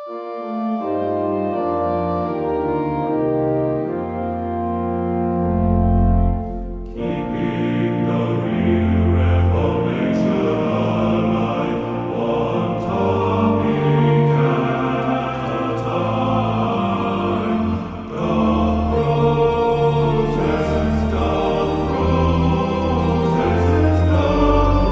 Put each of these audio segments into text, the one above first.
Keeping the real Reformation alive, one topic at a time. Doth protest, doth protest, doth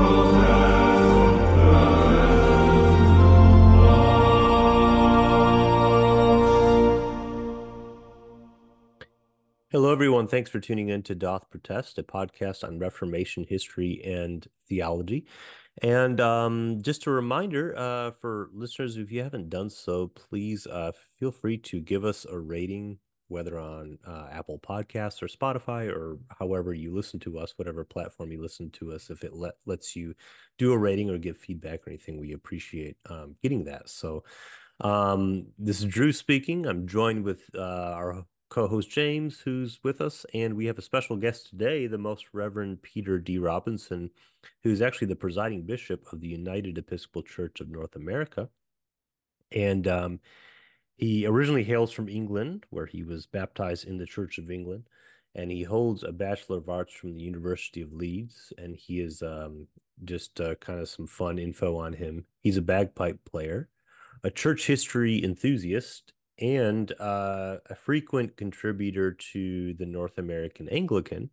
Hello, everyone. Thanks for tuning in to Doth Protest, a podcast on Reformation history and theology. And just a reminder for listeners, if you haven't done so, please feel free to give us a rating, whether on Apple Podcasts or Spotify or however you listen to us, whatever platform you listen to us. If it lets you do a rating or give feedback or anything, we appreciate getting that. So this is Drew speaking. I'm joined with our co-host James, who's with us, and we have a special guest today, the Most Reverend Peter D. Robinson, who's actually the presiding bishop of the United Episcopal Church of North America. And he originally hails from England, where he was baptized in the Church of England, and he holds a Bachelor of Arts from the University of Leeds. And he is just kind of some fun info on him. He's a bagpipe player, a church history enthusiast, and a frequent contributor to the North American Anglican,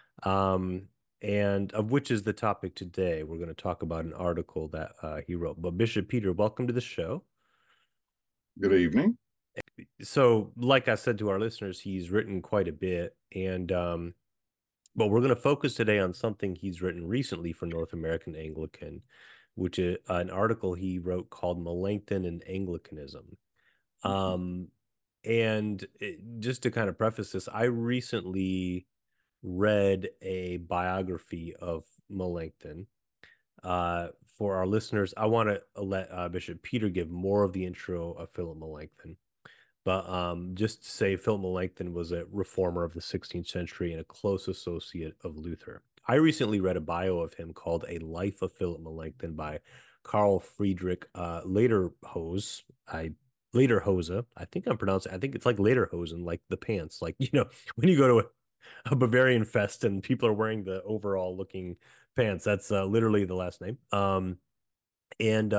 and of which is the topic today. We're going to talk about an article that he wrote. But Bishop Peter, welcome to the show. Good evening. So, like I said to our listeners, he's written quite a bit, and but we're going to focus today on something he's written recently for North American Anglican, which is an article he wrote called Melanchthon and Anglicanism. And just to kind of preface this, I recently read a biography of Melanchthon. For our listeners, I want to let Bishop Peter give more of the intro of Philip Melanchthon. But just to say, Philip Melanchthon was a reformer of the 16th century and a close associate of Luther. I recently read a bio of him called A Life of Philip Melanchthon by Carl Friedrich Lederhose. Lederhose. I think I'm pronouncing. I think it's like Lederhosen, like the pants. Like when you go to a Bavarian fest and people are wearing the overall looking pants. That's literally the last name. And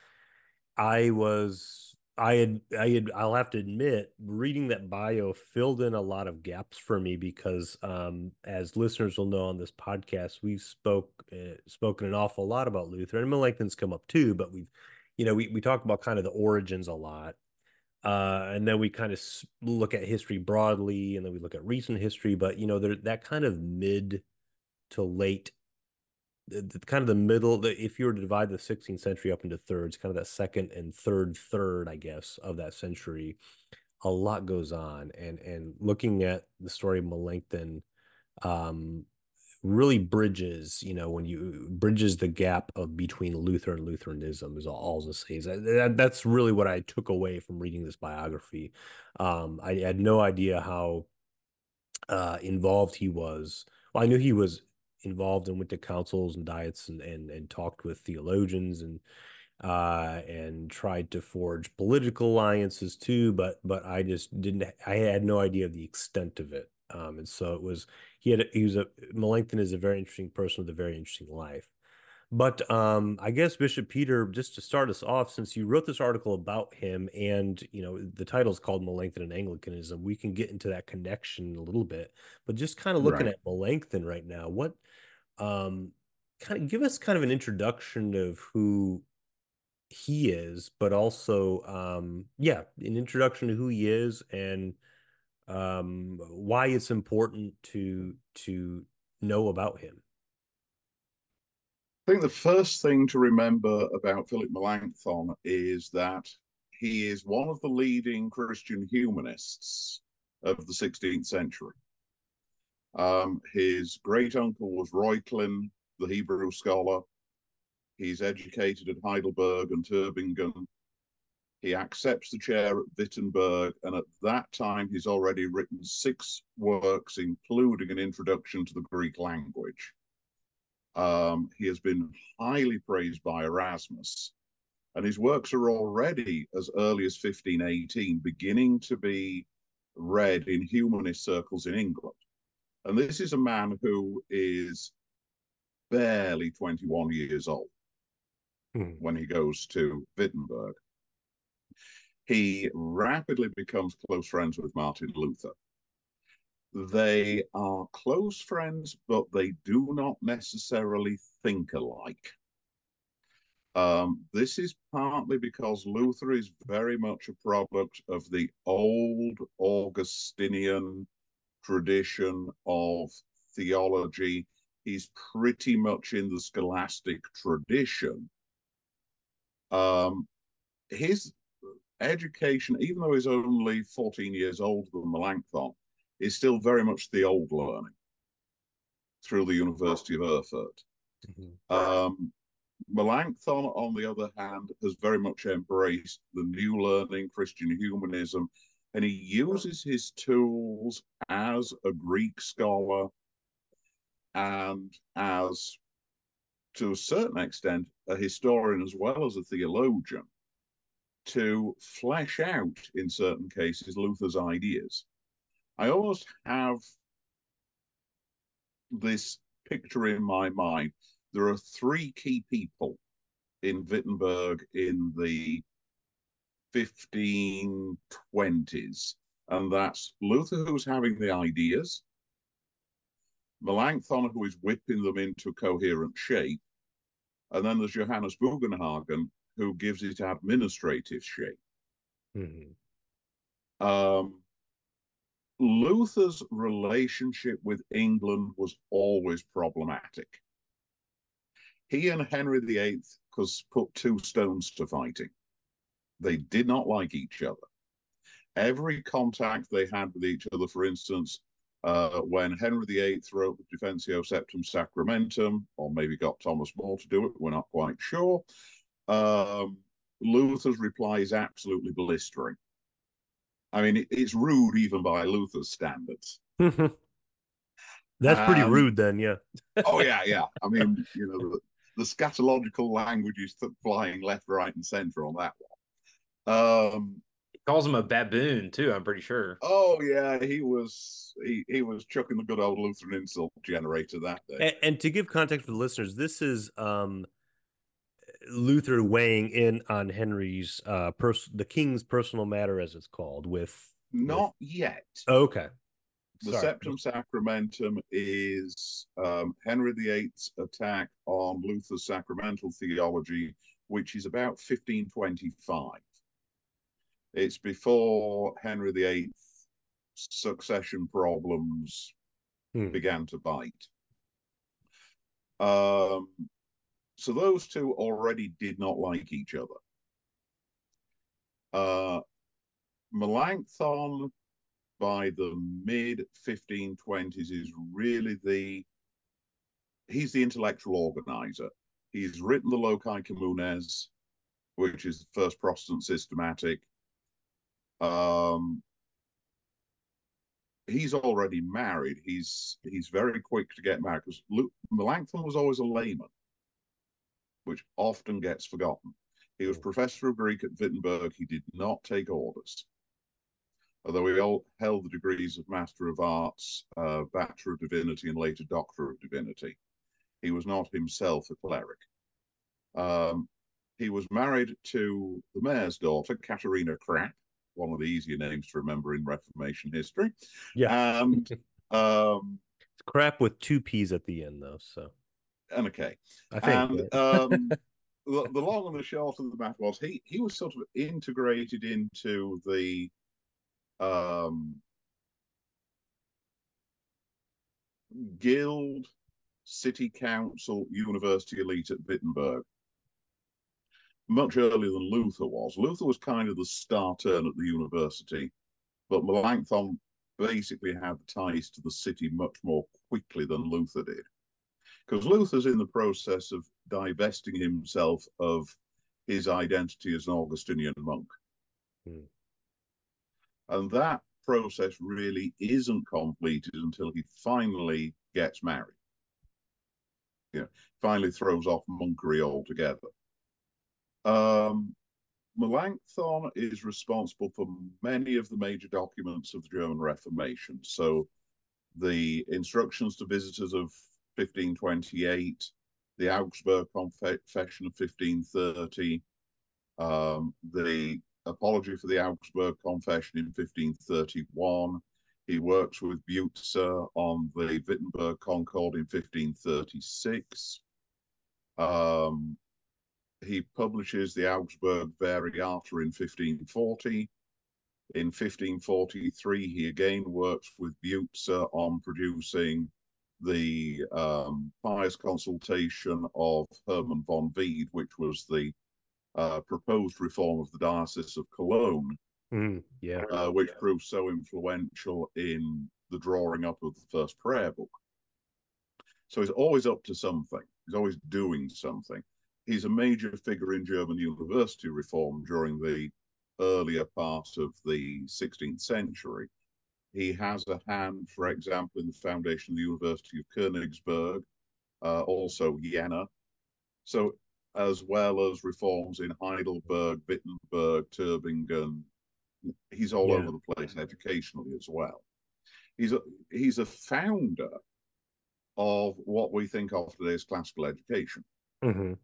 I'll have to admit, reading that bio filled in a lot of gaps for me because, as listeners will know on this podcast, we've spoken an awful lot about Luther, and Melanchthon's come up too, but we talk about kind of the origins a lot. And then we kind of look at history broadly, and then we look at recent history, but there that kind of mid to late kind of the middle, if you were to divide the 16th century up into thirds, kind of that second and third, I guess, of that century, a lot goes on. And looking at the story of Melanchthon, um, really bridges, when you bridges the gap of between Luther and Lutheranism is all I'll say. That's really what I took away from reading this biography. I had no idea how involved he was. Well, I knew he was involved and went to councils and diets and talked with theologians and tried to forge political alliances too, but I just didn't I had no idea of the extent of it. And so he was a Melanchthon is a very interesting person with a very interesting life. But I guess Bishop Peter, just to start us off, since you wrote this article about him, and the title is called Melanchthon and Anglicanism, we can get into that connection a little bit. But just kind of looking Right. at Melanchthon right now, what kind of give us kind of an introduction of who he is, but also yeah, an introduction to who he is and why it's important to know about him. I think the first thing to remember about Philip Melanchthon is that he is one of the leading Christian humanists of the 16th century. His great uncle was Reuchlin, the Hebrew scholar. He's educated at Heidelberg and Tübingen. He accepts the chair at Wittenberg, and at that time, he's already written 6 works, including an introduction to the Greek language. He has been highly praised by Erasmus, And his works are already, as early as 1518, beginning to be read in humanist circles in England. And this is a man who is barely 21 years old when he goes to Wittenberg. He rapidly becomes close friends with Martin Luther. They are close friends, but they do not necessarily think alike. This is partly because Luther is very much a product of the old Augustinian tradition of theology. He's pretty much in the scholastic tradition. His education, even though he's only 14 years older than Melanchthon, is still very much the old learning through the University of Erfurt. Melanchthon, on the other hand, has very much embraced the new learning, Christian humanism, and he uses his tools as a Greek scholar and as, to a certain extent, a historian as well as a theologian to flesh out, in certain cases, Luther's ideas. I almost have this picture in my mind. There are three key people in Wittenberg in the 1520s, and that's Luther, who's having the ideas, Melanchthon, who is whipping them into coherent shape, and then there's Johannes Bugenhagen, who gives it administrative shape. Luther's relationship with England was always problematic. He and Henry VIII put two stones to fighting. They did not like each other. Every contact they had with each other, for instance, when Henry VIII wrote the Defensio Septem Sacramentum, or maybe got Thomas More to do it, we're not quite sure, Luther's reply is absolutely blistering. I mean, it's rude even by Luther's standards. That's pretty rude then, yeah. Oh, yeah. I mean, the scatological language is flying left, right, and center on that one. He calls him a baboon too, I'm pretty sure. Oh yeah, he was chucking the good old Lutheran insult generator that day. And to give context for the listeners, this is Luther weighing in on Henry's the king's personal matter, as it's called, not yet. Okay. The Septem Sacramentum is Henry VIII's attack on Luther's sacramental theology, which is about 1525. It's before Henry VIII's succession problems began to bite. So those two already did not like each other. Melanchthon, by the mid-1520s, is really he's the intellectual organizer. He's written the Loci Communes, which is the first Protestant systematic. He's already married. He's very quick to get married because Melanchthon was always a layman, which often gets forgotten. He was professor of Greek at Wittenberg. He did not take orders, although he all held the degrees of Master of Arts, Bachelor of Divinity, and later Doctor of Divinity. He was not himself a cleric. He was married to the mayor's daughter, Katharina Krapp, one of the easier names to remember in Reformation history. Yeah. And it's Krapp with two P's at the end, though. So. And okay. I think. And the long and the short of the matter was he was sort of integrated into the guild, city council, university elite at Wittenberg much earlier than Luther was. Luther was kind of the star turn at the university, but Melanchthon basically had ties to the city much more quickly than Luther did. Because Luther's in the process of divesting himself of his identity as an Augustinian monk. And that process really isn't completed until he finally gets married. Finally throws off monkery altogether. Um, Melanchthon is responsible for many of the major documents of the German Reformation. So the instructions to visitors of 1528, the Augsburg Confession of 1530, the apology for the Augsburg Confession in 1531. He works with Butzer on the Wittenberg Concord in 1536. He publishes the Augsburg Variata in 1540. In 1543, he again works with Butzer on producing the pious consultation of Hermann von Wied, which was the proposed reform of the Diocese of Cologne, Yeah. which proved so influential in the drawing up of the first prayer book. So he's always up to something. He's always doing something. He's a major figure in German university reform during the earlier part of the 16th century. He has a hand, for example, in the foundation of the University of Königsberg, also Jena. So, as well as reforms in Heidelberg, Wittenberg, Tübingen, he's all over the place educationally as well. He's a founder of what we think of today as classical education. Mm-hmm.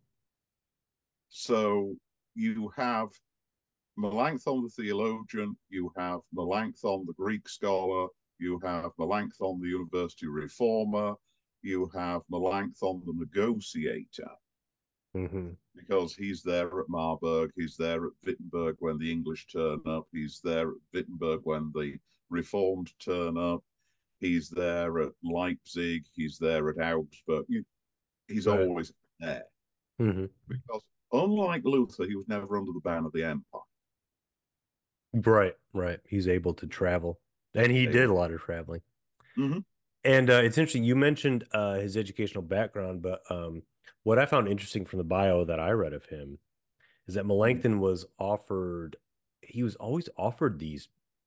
So you have Melanchthon the theologian, you have Melanchthon the Greek scholar, you have Melanchthon the university reformer, you have Melanchthon the negotiator, because he's there at Marburg, he's there at Wittenberg when the English turn up, he's there at Wittenberg when the Reformed turn up, he's there at Leipzig, he's there at Augsburg. He's always there. Because unlike Luther, he was never under the ban of the empire. Right. He's able to travel. And he did a lot of traveling. Mm-hmm. And it's interesting, you mentioned his educational background, but what I found interesting from the bio that I read of him is that Melanchthon was he was always offered these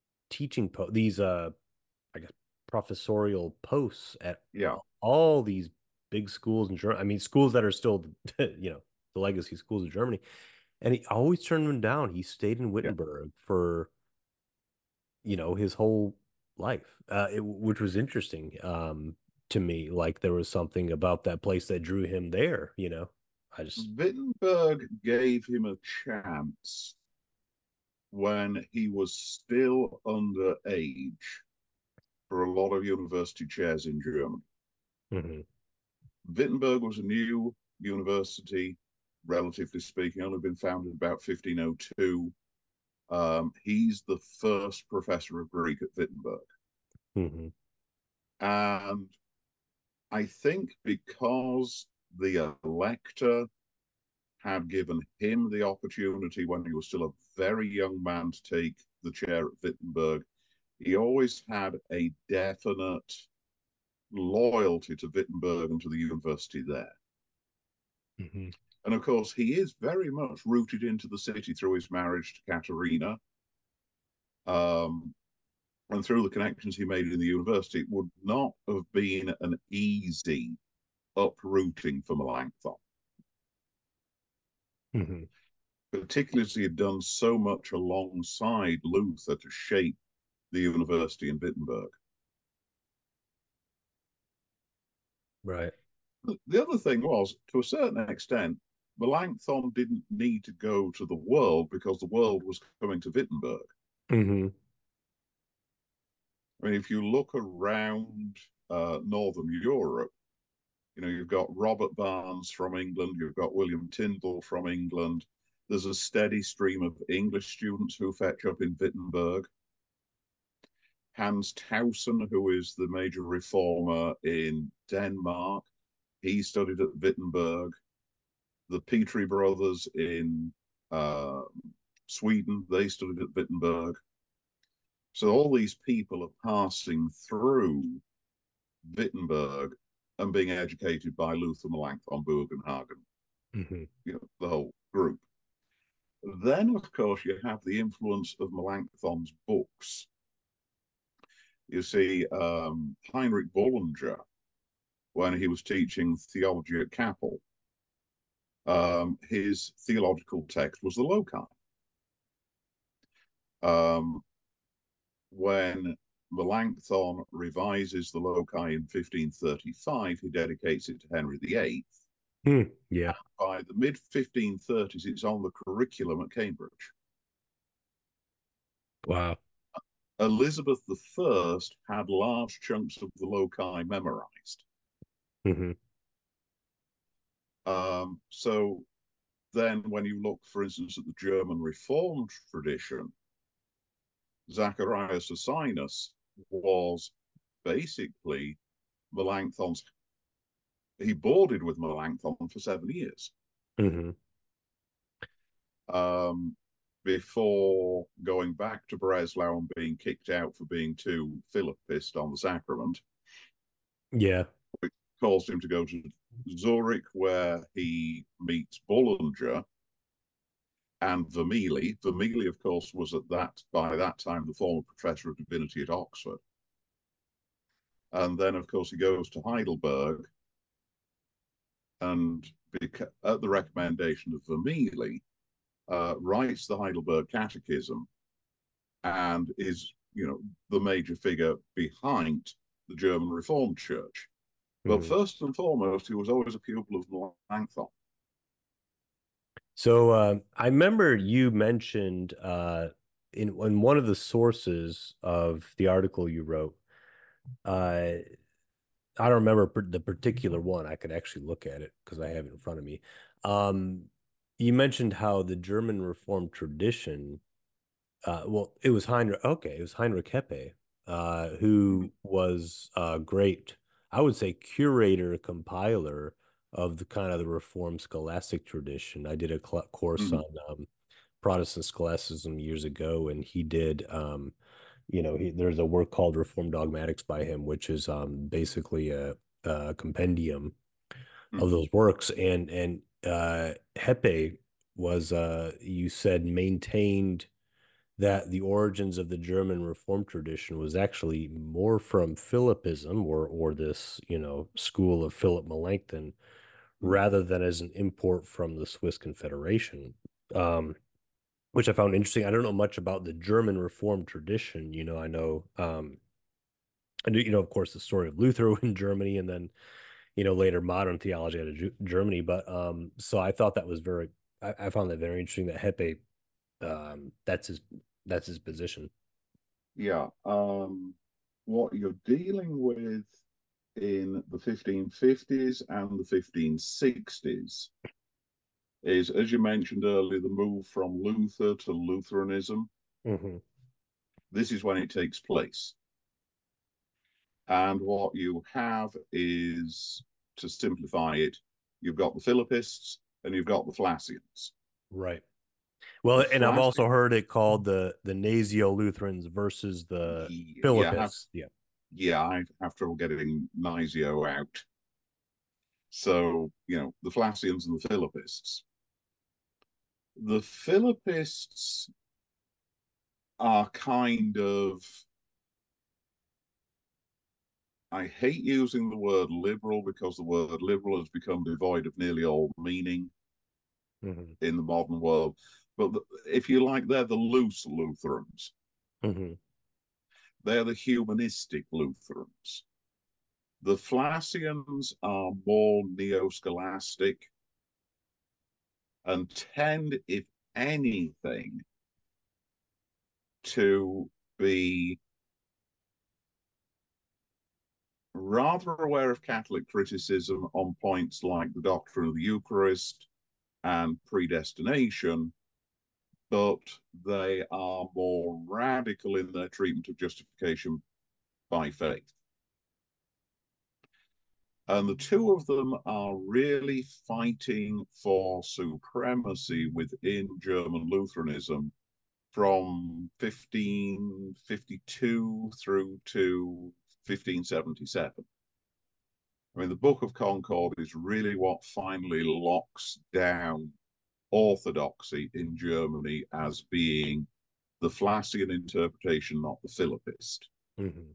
I guess, professorial posts at all these big schools in Germany. I mean, schools that are still, the legacy schools of Germany. And he always turned them down. He stayed in Wittenberg for, his whole life, which was interesting to me. Like there was something about that place that drew him there, Wittenberg gave him a chance when he was still underage for a lot of university chairs in Germany. Wittenberg was a new university, relatively speaking, only been founded about 1502. He's the first professor of Greek at Wittenberg. And I think because the elector had given him the opportunity when he was still a very young man to take the chair at Wittenberg, he always had a definite loyalty to Wittenberg and to the university there. And of course, he is very much rooted into the city through his marriage to Katharina. And through the connections he made in the university, it would not have been an easy uprooting for Melanchthon. Particularly as he had done so much alongside Luther to shape the university in Wittenberg. Right. The other thing was, to a certain extent, Melanchthon didn't need to go to the world because the world was coming to Wittenberg. I mean, if you look around Northern Europe, you've got Robert Barnes from England, you've got William Tyndall from England. There's a steady stream of English students who fetch up in Wittenberg. Hans Tausen, who is the major reformer in Denmark, he studied at Wittenberg. The Petri brothers in Sweden, they studied at Wittenberg. So all these people are passing through Wittenberg and being educated by Luther, Melanchthon, Bugenhagen, the whole group. Then, of course, you have the influence of Melanchthon's books. You see, Heinrich Bullinger, when he was teaching theology at Kappel, His theological text was the Loci. When Melanchthon revises the Loci in 1535, he dedicates it to Henry VIII. Yeah. By the mid 1530s, it's on the curriculum at Cambridge. Wow. Elizabeth I had large chunks of the Loci memorized. Hmm. So then when you look, for instance, at the German Reformed tradition, Zacharias Ursinus was basically Melanchthon's, he boarded with Melanchthon for 7 years. Hmm. Before going back to Breslau and being kicked out for being too Philippist on the sacrament. Yeah. Which caused him to go to Zurich, where he meets Bullinger and Vermigli. Vermigli, of course, was by that time the former professor of divinity at Oxford. And then, of course, he goes to Heidelberg, and at the recommendation of Vermigli, writes the Heidelberg Catechism, and is, the major figure behind the German Reformed Church. But first and foremost, he was always a pupil of Melanchthon. So I remember you mentioned in one of the sources of the article you wrote, I don't remember the particular one. I could actually look at it because I have it in front of me. You mentioned how the German Reformed tradition, well, it was Heinrich Heppe, who was a great, I would say, curator, compiler of the kind of the Reformed scholastic tradition. I did a course on Protestant scholasticism years ago, and he did, there's a work called Reformed Dogmatics by him, which is basically a compendium of those works. And Heppe was, you said, maintained that the origins of the German Reformed tradition was actually more from Philippism or this, school of Philip Melanchthon, rather than as an import from the Swiss Confederation, which I found interesting. I don't know much about the German Reformed tradition. I know, of course, the story of Luther in Germany, and then, later modern theology out of Germany. But so I thought that was I found that very interesting that Heppe, that's his position. Yeah. What you're dealing with in the 1550s and the 1560s is, as you mentioned earlier, the move from Luther to Lutheranism. This is when it takes place. And what you have is, to simplify it, you've got the Philippists and you've got the Flacians. Right. Well, and I've also heard it called the Nasio Lutherans versus the Philippists. Yeah, I have trouble getting Nasio out. So, the Flacians and the Philippists. The Philippists are kind of, I hate using the word liberal because the word liberal has become devoid of nearly all meaning in the modern world. But if you like, they're the loose Lutherans. They're the humanistic Lutherans. The Flacians are more neo-scholastic and tend, if anything, to be rather aware of Catholic criticism on points like the doctrine of the Eucharist and predestination, but they are more radical in their treatment of justification by faith. And the two of them are really fighting for supremacy within German Lutheranism from 1552 through to 1577. I mean, the Book of Concord is really what finally locks down orthodoxy in Germany as being the Flacian interpretation, not the Philippist.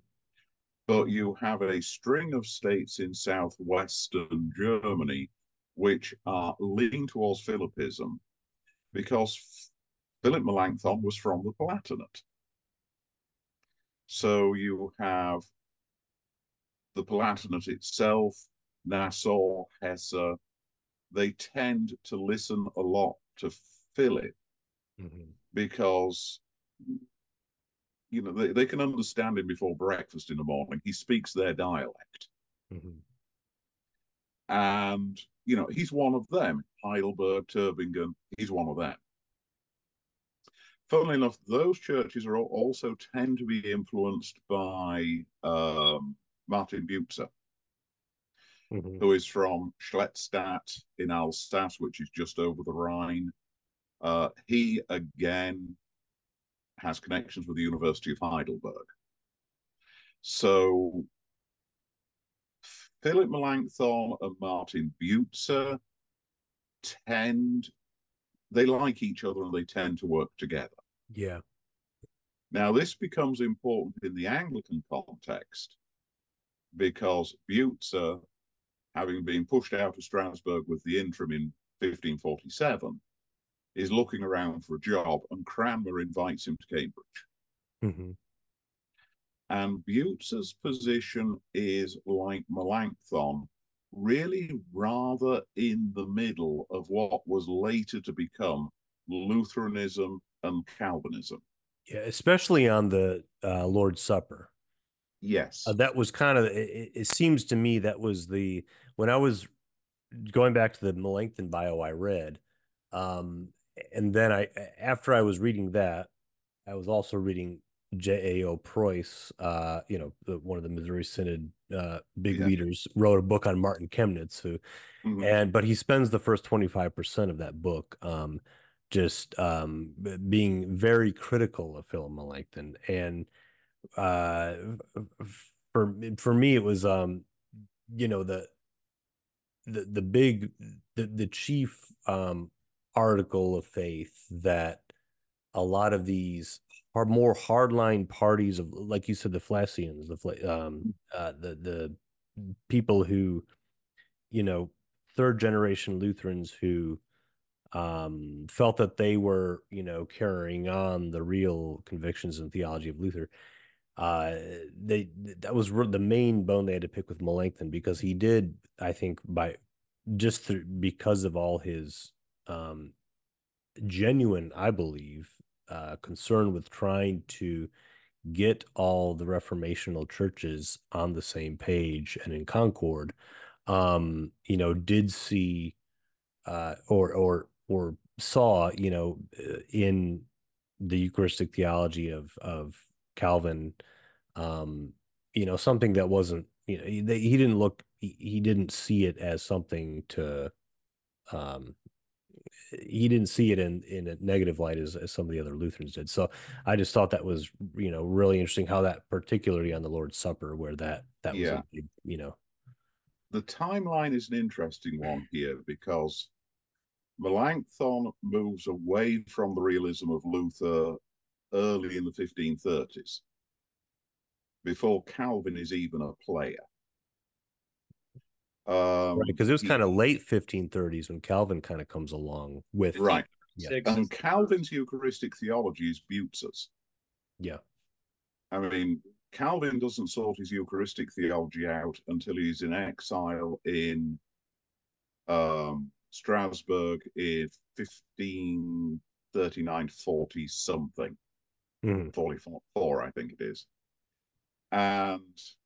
But you have a string of states in southwestern Germany which are leaning towards Philippism because Philip Melanchthon was from the Palatinate. So you have the Palatinate itself, Nassau, Hesse, they tend to listen a lot to Philip because they can understand him before breakfast in the morning. He speaks their dialect. And he's one of them. Heidelberg, Tübingen, he's one of them. Funnily enough, those churches are also tend to be influenced by Martin Butzer, who is from Schlettstadt in Alsace, which is just over the Rhine. He, again, has connections with the University of Heidelberg. So Philip Melanchthon and Martin Butzer they like each other and they tend to work together. Yeah. Now, this becomes important in the Anglican context because Butzer, having been pushed out of Strasbourg with the interim in 1547, is looking around for a job, and Cranmer invites him to Cambridge. And Butzer's position is like Melanchthon, really rather in the middle of what was later to become Lutheranism and Calvinism. Yeah, especially on the Lord's Supper. Yes. That was kind of, it seems to me that was when I was going back to the Melanchthon bio I read, and then after I was reading that, I was also reading J.A.O. Preuss, one of the Missouri Synod big leaders, wrote a book on Martin Chemnitz, but he spends the first 25% of that book just being very critical of Philip Melanchthon. And for me, it was the chief article of faith that a lot of these are more hardline parties of, like you said, the Flacians, the people who, third generation Lutherans who felt that they were, carrying on the real convictions and theology of Luther. That was the main bone they had to pick with Melanchthon, because he did, I think, because of all his genuine, I believe, concern with trying to get all the reformational churches on the same page and in concord, did see or saw, in the Eucharistic theology of Calvin, something that wasn't, he didn't see it as something to, he didn't see it in a negative light as some of the other Lutherans did. So I just thought that was, really interesting how that, particularly on the Lord's Supper, where that was a big, The timeline is an interesting one here because Melanchthon moves away from the realism of Luther early in the 1530s, before Calvin is even a player. Right, because it was kind of late 1530s when Calvin kind of comes along with. Right. Yeah. And Calvin's Eucharistic theology is Butzer's. Yeah. I mean, Calvin doesn't sort his Eucharistic theology out until he's in exile in Strasbourg in 1539, 40 something. 44, I think it is. And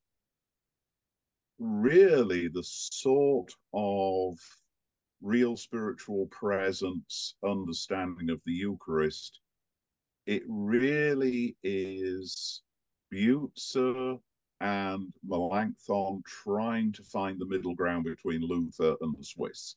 really the sort of real spiritual presence, understanding of the Eucharist, it really is Butzer and Melanchthon trying to find the middle ground between Luther and the Swiss.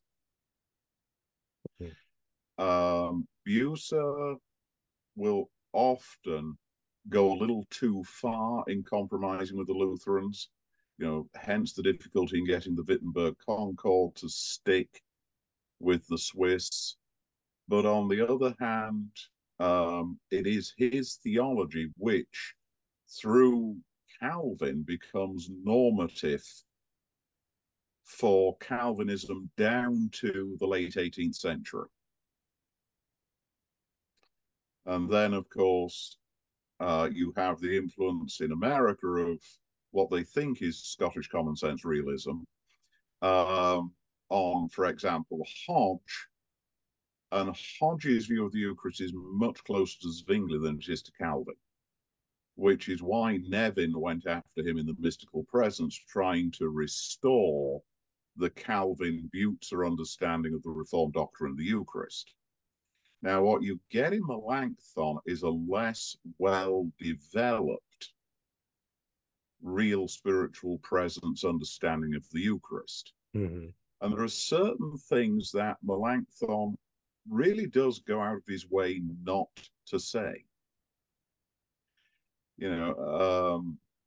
Butzer will often go a little too far in compromising with the Lutherans, hence the difficulty in getting the Wittenberg Concord to stick with the Swiss. But on the other hand, it is his theology which, through Calvin, becomes normative for Calvinism down to the late 18th century. And then, of course, you have the influence in America of what they think is Scottish common sense realism on, for example, Hodge. And Hodge's view of the Eucharist is much closer to Zwingli than it is to Calvin, which is why Nevin went after him in the Mystical Presence, trying to restore the Calvin Butzer understanding of the Reformed doctrine of the Eucharist. Now, what you get in Melanchthon is a less well-developed real spiritual presence understanding of the Eucharist. Mm-hmm. And there are certain things that Melanchthon really does go out of his way not to say. You know,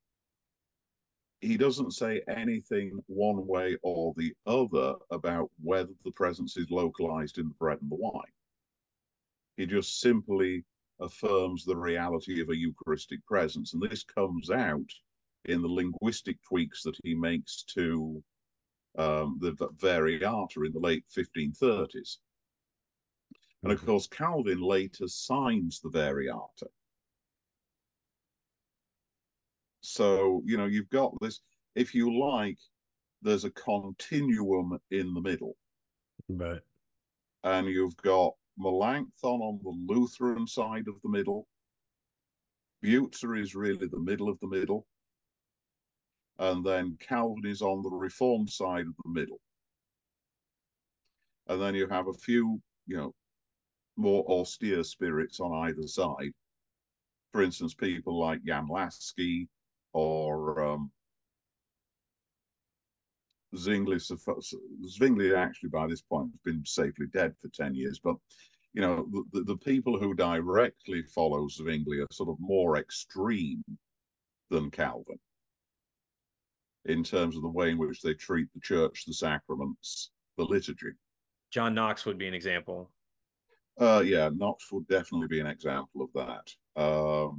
he doesn't say anything one way or the other about whether the presence is localized in the bread and the wine. He just simply affirms the reality of a Eucharistic presence. And this comes out in the linguistic tweaks that he makes to the Variata in the late 1530s. And of course, Calvin later signs the Variata. So, you know, you've got this, if you like, there's a continuum in the middle. Right. And you've got Melanchthon on the Lutheran side of the middle. Butzer is really the middle of the middle. And then Calvin is on the Reformed side of the middle. And then you have a few, you know, more austere spirits on either side. For instance, people like Jan Lasky or Zwingli. Zwingli actually by this point has been safely dead for 10 years, but you know, the people who directly follow Zwingli are sort of more extreme than Calvin in terms of the way in which they treat the church, the sacraments, the liturgy. John Knox would be an example. Yeah, Knox would definitely be an example of that.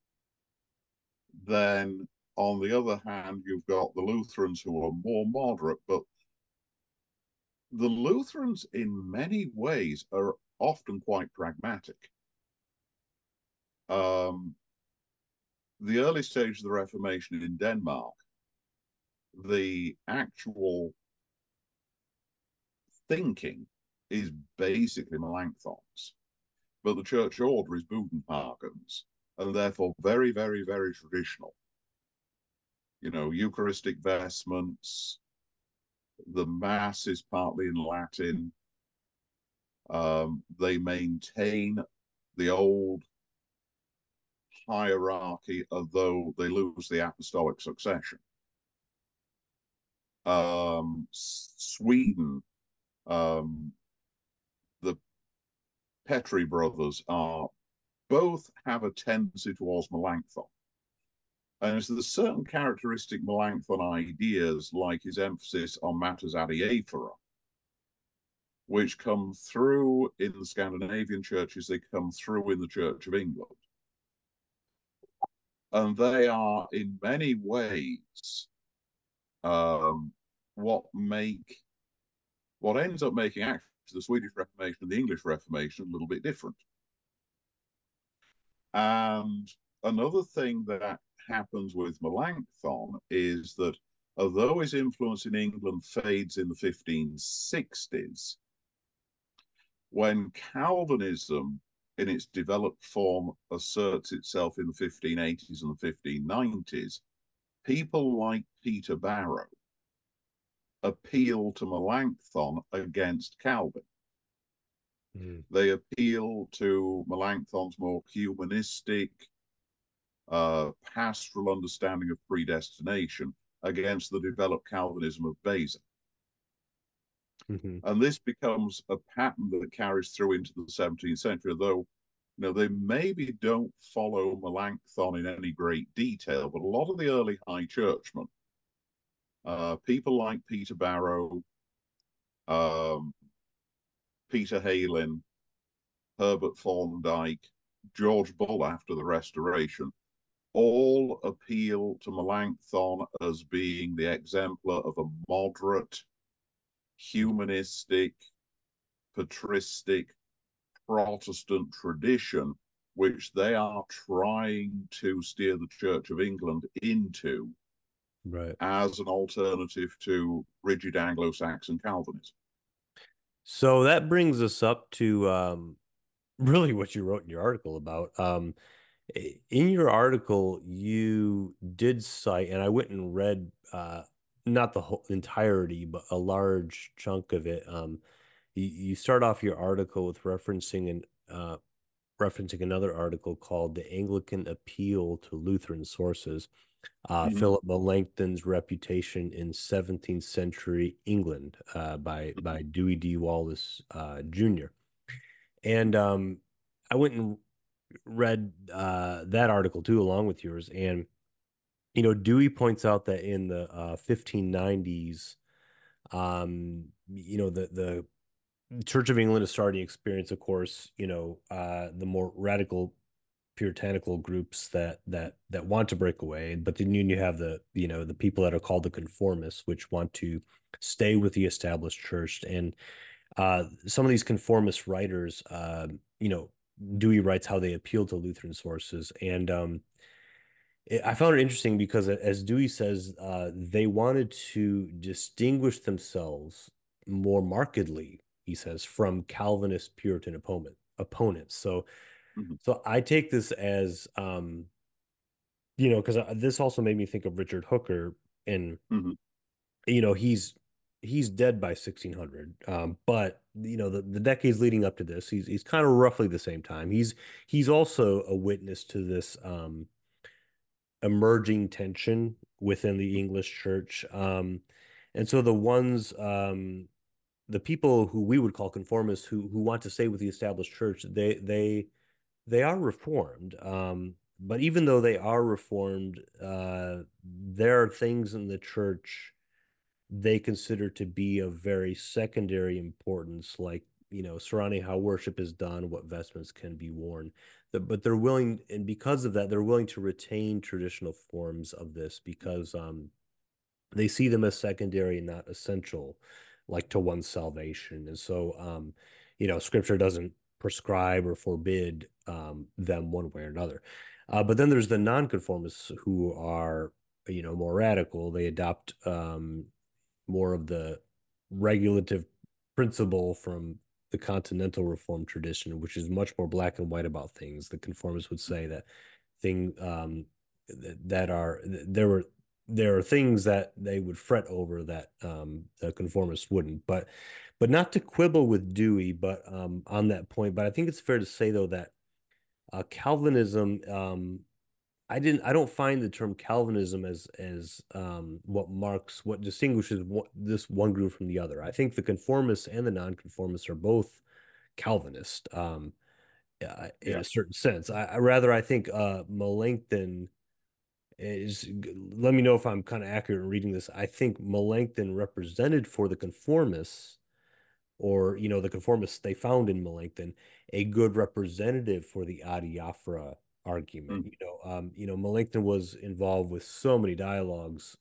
Then, on the other hand, you've got the Lutherans who are more moderate, but the Lutherans, in many ways, are often quite pragmatic. The early stage of the Reformation in Denmark, the actual thinking is basically Melanchthon's, but the church order is Budenhagen's, and therefore very, very, very traditional. You know, Eucharistic vestments, the Mass is partly in Latin. They maintain the old hierarchy, although they lose the apostolic succession. Sweden, the Petri brothers both have a tendency towards Melanchthon. And there's certain characteristic Melanchthon ideas, like his emphasis on matters adiaphora, which come through in the Scandinavian churches, they come through in the Church of England. And they are, in many ways, what ends up making actually the Swedish Reformation and the English Reformation a little bit different. And another thing that happens with Melanchthon is that although his influence in England fades in the 1560s, when Calvinism in its developed form asserts itself in the 1580s and the 1590s, people like Peter Barrow appeal to Melanchthon against Calvin. They appeal to Melanchthon's more humanistic, pastoral understanding of predestination against the developed Calvinism of Beza. And this becomes a pattern that carries through into the 17th century, although you know, they maybe don't follow Melanchthon in any great detail, but a lot of the early high churchmen, people like Peter Barrow, Peter Heylin, Herbert Thorndike, George Bull after the Restoration, all appeal to Melanchthon as being the exemplar of a moderate humanistic, patristic Protestant tradition, which they are trying to steer the Church of England into Right. as an alternative to rigid Anglo-Saxon Calvinism. So that brings us up to really what you wrote in your article about. In your article, you did cite, and I went and read not the whole entirety, but a large chunk of it. You start off your article with referencing another article called "The Anglican Appeal to Lutheran Sources." Mhm. Philip Melanchthon's reputation in 17th century England by Dewey D. Wallace Jr. And I went and read that article too, along with yours. And Dewey points out that in the 1590s, the Church of England is starting to experience, of course, the more radical puritanical groups that want to break away, but then you have the people that are called the conformists, which want to stay with the established church. And some of these conformist writers, Dewey writes how they appeal to Lutheran sources, and I found it interesting because, as Dewey says, they wanted to distinguish themselves more markedly, he says, from Calvinist Puritan opponents. So Mhm. so I take this as, because this also made me think of Richard Hooker, and Mhm. he's dead by 1600. But the decades leading up to this, he's kind of roughly the same time. He's also a witness to this emerging tension within the English church. And so the people who we would call conformists, who want to stay with the established church, they are reformed. But even though they are reformed, there are things in the church they consider to be of very secondary importance, like, surrounding how worship is done, what vestments can be worn. But they're willing, and because of that, they're willing to retain traditional forms of this because they see them as secondary and not essential, like to one's salvation. And so, scripture doesn't prescribe or forbid them one way or another. But then there's the nonconformists who are, more radical. They adopt more of the regulative principle from the continental reform tradition, which is much more black and white about things. The conformists would say that thing that are there are things that they would fret over that the conformists wouldn't. But not to quibble with Dewey, but on that point. But I think it's fair to say though that Calvinism I don't find the term Calvinism as what distinguishes this one group from the other. I think the conformists and the nonconformists are both Calvinist in Yeah. a certain sense. I think Melanchthon is, let me know if I'm kind of accurate in reading this. I think Melanchthon represented for the conformists, or the conformists they found in Melanchthon, a good representative for the adiaphora argument. Mhm. Melanchthon was involved with so many dialogues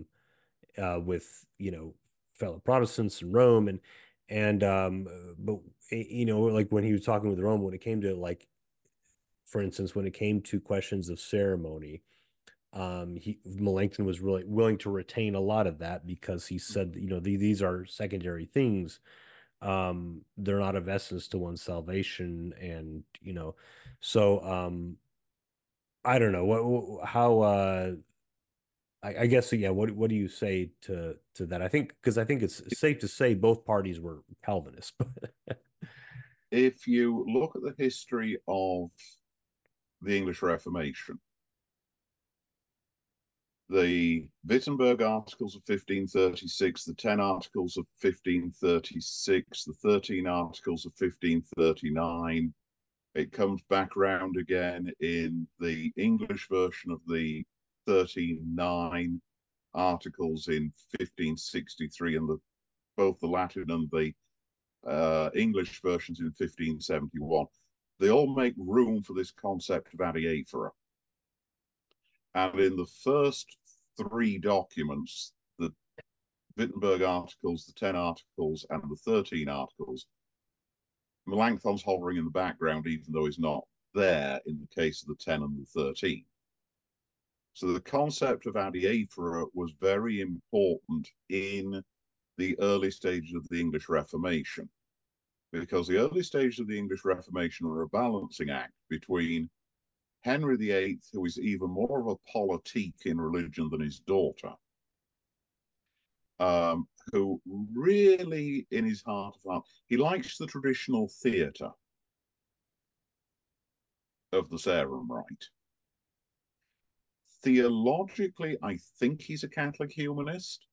with fellow Protestants in Rome, but like when he was talking with Rome, when it came to, like, for instance, when it came to questions of ceremony, Melanchthon was really willing to retain a lot of that because he said, these are secondary things. They're not of essence to one's salvation, and so I don't know how I guess, yeah. What do you say to that? I think it's safe to say both parties were Calvinists. If you look at the history of the English Reformation, the Wittenberg Articles of 1536, the 10 Articles of 1536, the 13 Articles of 1539. It comes back round again in the English version of the 39 Articles in 1563, and both the Latin and the English versions in 1571. They all make room for this concept of adiaphora. And in the first three documents, the Wittenberg articles, the 10 articles, and the 13 articles, Melanchthon's hovering in the background, even though he's not there in the case of the 10 and the 13. So the concept of adiaphora was very important in the early stages of the English Reformation, because the early stages of the English Reformation were a balancing act between Henry VIII, who is even more of a politique in religion than his daughter, who really, in his heart of heart, he likes the traditional theatre of the Sarum Rite. Theologically, I think he's a Catholic humanist,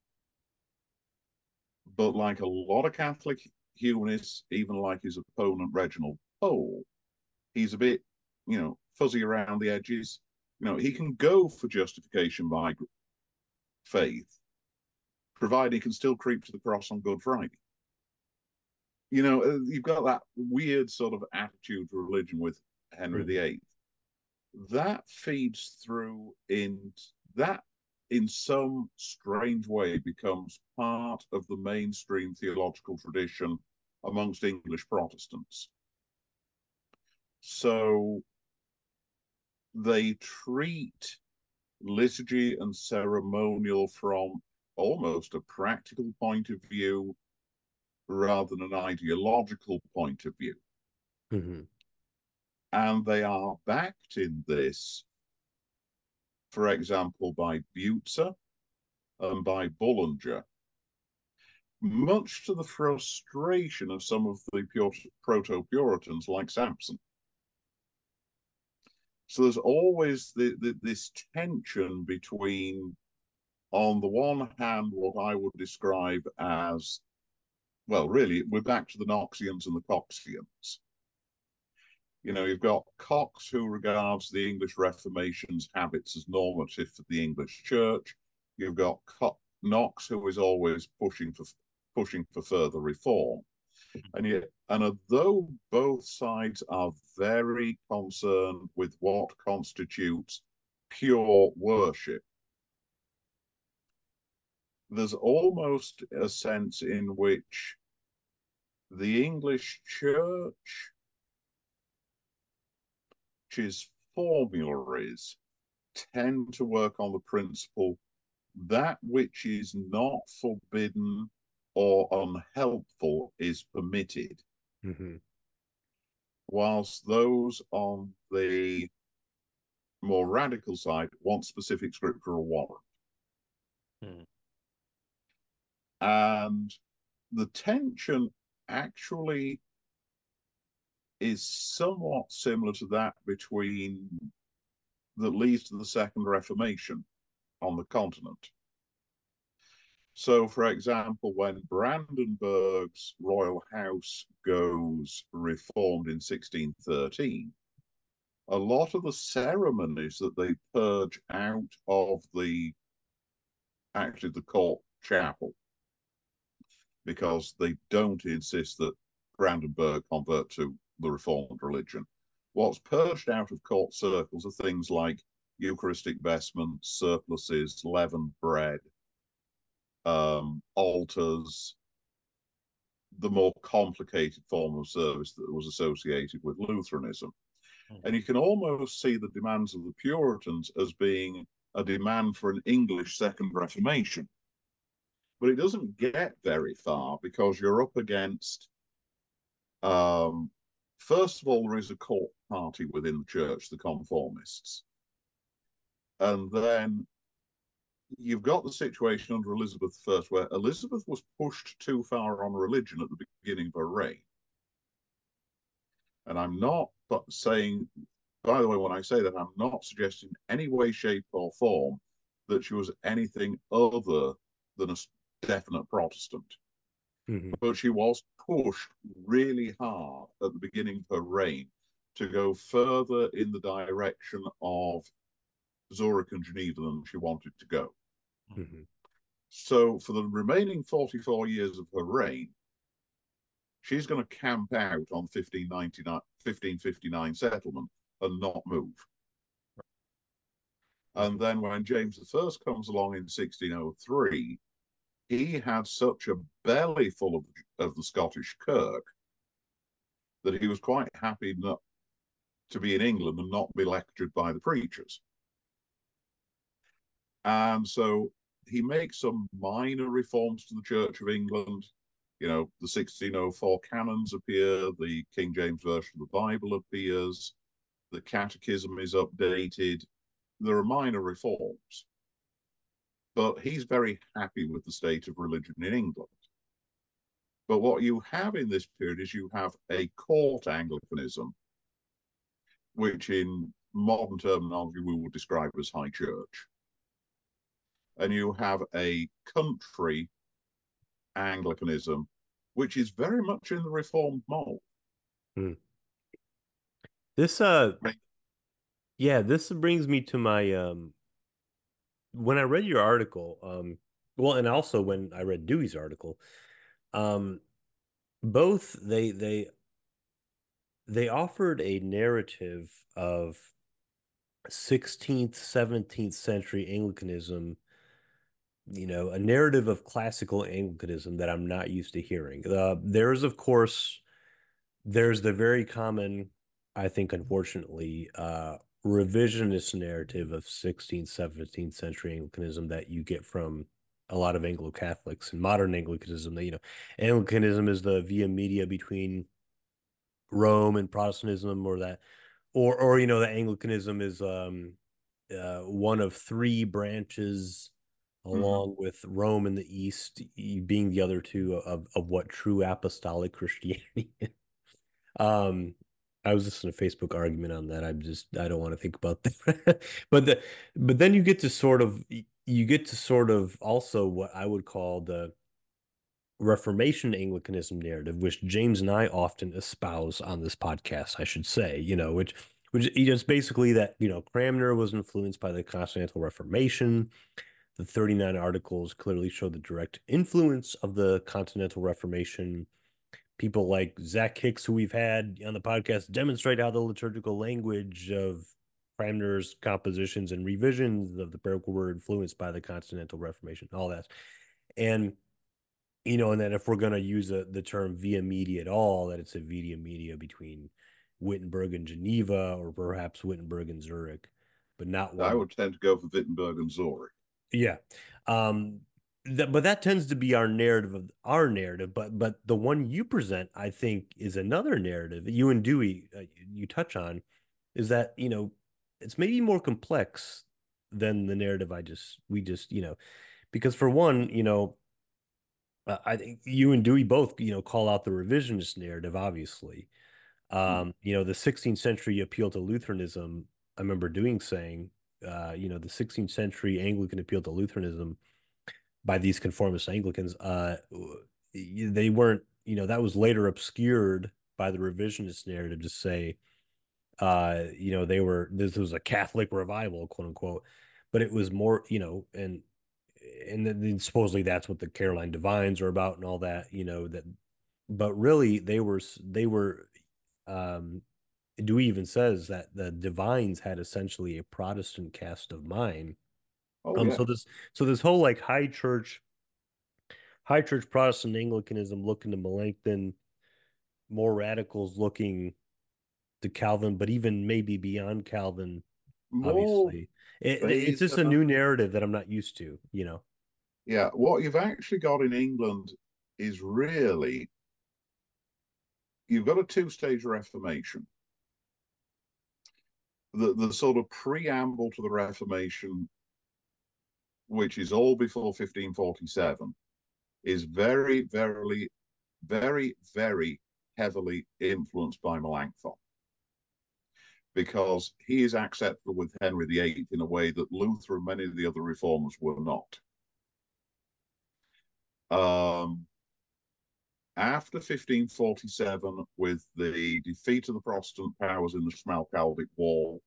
but like a lot of Catholic humanists, even like his opponent Reginald Pole, he's a bit, fuzzy around the edges. He can go for justification by faith, provided he can still creep to the cross on Good Friday. You've got that weird sort of attitude to religion with Henry VIII. That feeds through in some strange way becomes part of the mainstream theological tradition amongst English Protestants. So they treat liturgy and ceremonial from almost a practical point of view rather than an ideological point of view. Mm-hmm. And they are backed in this, for example, by Butzer and by Bullinger, much to the frustration of some of the proto-Puritans like Samson. So there's always this tension between, on the one hand, what I would describe as, well, really, we're back to the Knoxians and the Coxians. You've got Cox, who regards the English Reformation's habits as normative for the English Church. You've got Knox, who is always pushing for further reform. And although both sides are very concerned with what constitutes pure worship, there's almost a sense in which the English Church's formularies tend to work on the principle that which is not forbidden or unhelpful is permitted, whilst those on the more radical side want specific scriptural warrant. And the tension actually is somewhat similar to that that leads to the Second Reformation on the continent. So, for example, when Brandenburg's royal house goes reformed in 1613, a lot of the ceremonies that they purge out of the court chapel, because they don't insist that Brandenburg convert to the Reformed religion. What's purged out of court circles are things like Eucharistic vestments, surplices, leavened bread, altars, the more complicated form of service that was associated with Lutheranism. And you can almost see the demands of the Puritans as being a demand for an English Second Reformation. But it doesn't get very far, because you're up against, first of all, there is a court party within the church, the conformists. And then you've got the situation under Elizabeth I, where Elizabeth was pushed too far on religion at the beginning of her reign. And I'm not saying, by the way, when I say that, I'm not suggesting in any way, shape, or form that she was anything other than a definite Protestant. But she was pushed really hard at the beginning of her reign to go further in the direction of Zurich and Geneva than she wanted to go. So for the remaining 44 years of her reign, she's going to camp out on 1559 settlement and not move. And then when James I comes along in 1603, he had such a belly full of the Scottish Kirk that he was quite happy not to be in England and not be lectured by the preachers. And so he makes some minor reforms to the Church of England. You know, the 1604 canons appear, the King James Version of the Bible appears, the Catechism is updated. There are minor reforms. But he's very happy with the state of religion in England. But what you have in this period is you have a court Anglicanism, which in modern terminology we would describe as high church. And you have a country Anglicanism, which is very much in the Reformed mold. This this brings me to my when I read your article, well, and also when I read Dewey's article, both they offered a narrative of 16th, 17th century Anglicanism, you know, a narrative of classical Anglicanism that I'm not used to hearing. There's, of course, there's the very common, I think, unfortunately, revisionist narrative of 16th, 17th century Anglicanism that you get from a lot of Anglo-Catholics and modern Anglicanism. That, you know, Anglicanism is the via media between Rome and Protestantism, or that, or you know, that Anglicanism is one of three branches, along with Rome in the East being the other two of what true apostolic Christianity is. I was listening to a Facebook argument on that. I don't want to think about that. but then you get to sort of also what I would call the Reformation Anglicanism narrative, which James and I often espouse on this podcast, I should say, you know, which is basically that, you know, Cranmer was influenced by the Continental Reformation. The 39 articles clearly show the direct influence of the Continental Reformation. People like Zach Hicks, who we've had on the podcast, demonstrate how the liturgical language of Cranmer's compositions and revisions of the Bible were influenced by the Continental Reformation, all that. And, you know, and then if we're going to use the term via media at all, that it's a via media between Wittenberg and Geneva, or perhaps Wittenberg and Zurich, but not one. I would tend to go for Wittenberg and Zurich. Yeah. But that tends to be our narrative, but the one you present, I think, is another narrative that you and Dewey you touch on, is that, you know, it's maybe more complex than the narrative we just, you know, because for one, you know, I think you and Dewey both, you know, call out the revisionist narrative, obviously. You know, the 16th century appeal to Lutheranism, I remember saying, you know, the 16th century Anglican appeal to Lutheranism by these conformist Anglicans, they weren't, you know, that was later obscured by the revisionist narrative to say, you know, this was a Catholic revival, quote unquote, but it was more, you know, and then supposedly that's what the Caroline Divines are about and all that, you know, that, but really they were, Dewey even says that the Divines had essentially a Protestant cast of mind. Oh, yeah. So this whole like high church Protestant Anglicanism looking to Melanchthon, more radicals looking to Calvin, but even maybe beyond Calvin, More obviously. It's just a new narrative that I'm not used to, you know. Yeah, what you've actually got in England is really, you've got a two-stage Reformation. The sort of preamble to the Reformation, which is all before 1547, is very, very, very, very heavily influenced by Melanchthon, because he is acceptable with Henry VIII in a way that Luther and many of the other reformers were not. After 1547, with the defeat of the Protestant powers in the Schmalkaldic War,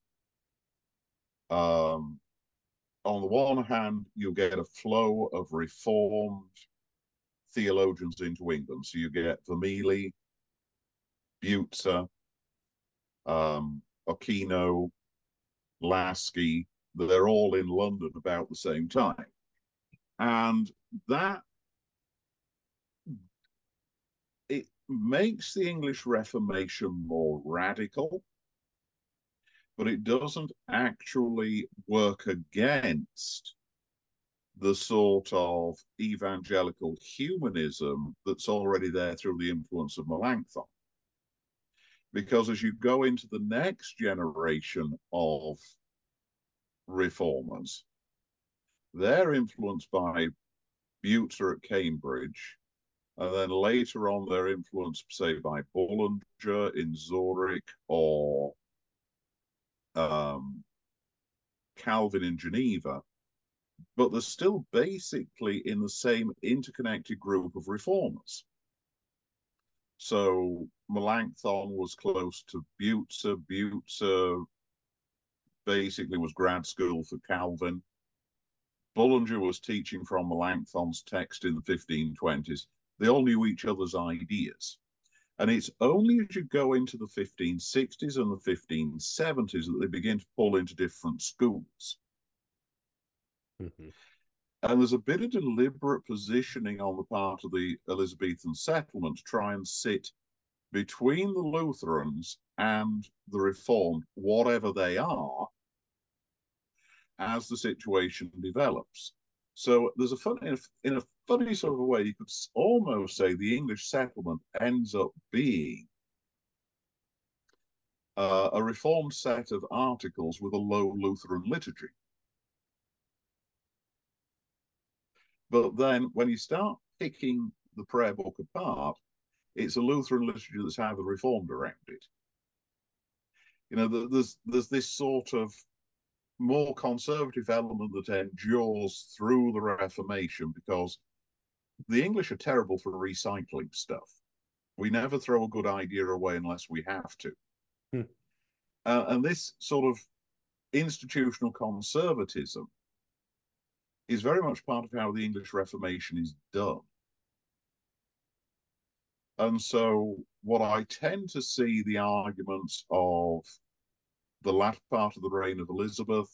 on the one hand, you get a flow of reformed theologians into England. So you get Vermigli, Butzer, Occhino, Lasky. They're all in London about the same time. And that makes the English Reformation more radical, but it doesn't actually work against the sort of evangelical humanism that's already there through the influence of Melanchthon. Because as you go into the next generation of reformers, they're influenced by Butzer at Cambridge, and then later on they're influenced, say, by Bullinger in Zurich or Calvin in Geneva, but they're still basically in the same interconnected group of reformers. So Melanchthon was close to Butzer. Butzer basically was grad school for Calvin. Bullinger was teaching from Melanchthon's text in the 1520s. They all knew each other's ideas. And it's only as you go into the 1560s and the 1570s that they begin to pull into different schools. Mm-hmm. And there's a bit of deliberate positioning on the part of the Elizabethan settlement to try and sit between the Lutherans and the Reformed, whatever they are, as the situation develops. So there's a fun, in a funny sort of a way, you could almost say the English settlement ends up being a reformed set of articles with a low Lutheran liturgy. But then when you start picking the prayer book apart, it's a Lutheran liturgy that's either reformed around it. You know, there's this sort of more conservative element that endures through the Reformation, because the English are terrible for recycling stuff. We never throw a good idea away unless we have to. And this sort of institutional conservatism is very much part of how the English Reformation is done. And so what I tend to see the arguments of the latter part of the reign of Elizabeth,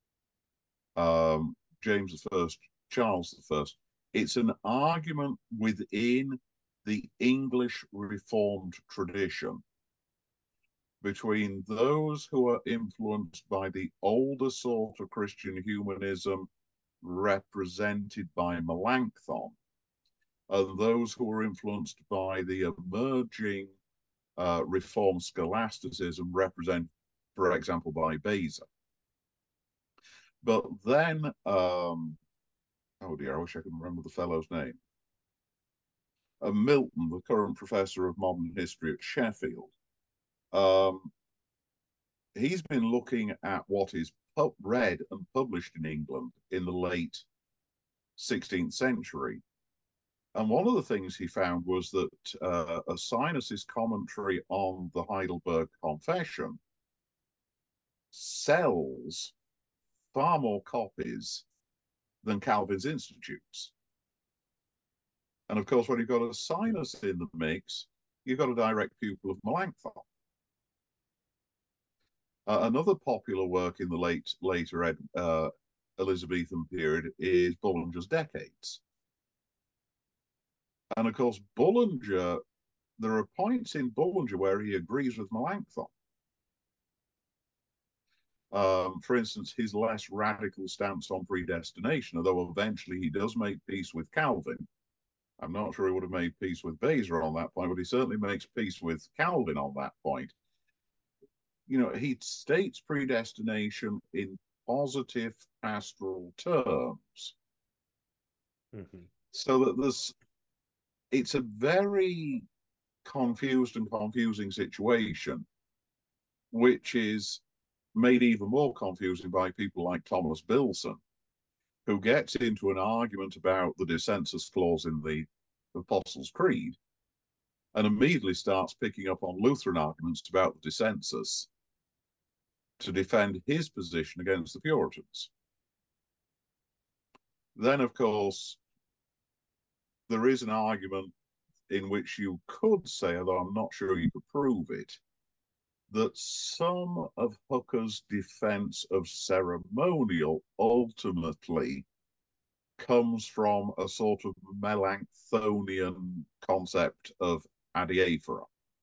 James I, Charles I, it's an argument within the English Reformed tradition between those who are influenced by the older sort of Christian humanism represented by Melanchthon, and those who are influenced by the emerging Reformed scholasticism represented, for example, by Beza. But then, oh dear, I wish I could remember the fellow's name. Milton, the current professor of modern history at Sheffield, he's been looking at what is read and published in England in the late 16th century. And one of the things he found was that Aquinas' commentary on the Heidelberg Confession sells far more copies than Calvin's Institutes. And of course, when you've got Aquinas in the mix, you've got a direct pupil of Melanchthon. Another popular work in the later Elizabethan period is Bullinger's Decades. And of course, Bullinger, there are points in Bullinger where he agrees with Melanchthon. For instance, his less radical stance on predestination, although eventually he does make peace with Calvin. I'm not sure he would have made peace with Beza on that point, but he certainly makes peace with Calvin on that point. You know, he states predestination in positive pastoral terms. Mm-hmm. So that it's a very confused and confusing situation, which is made even more confusing by people like Thomas Bilson, who gets into an argument about the dissensus clause in the Apostles' Creed and immediately starts picking up on Lutheran arguments about the dissensus to defend his position against the Puritans. Then, of course, there is an argument in which you could say, although I'm not sure you could prove it, that some of Hooker's defense of ceremonial ultimately comes from a sort of Melanchthonian concept of adiaphora.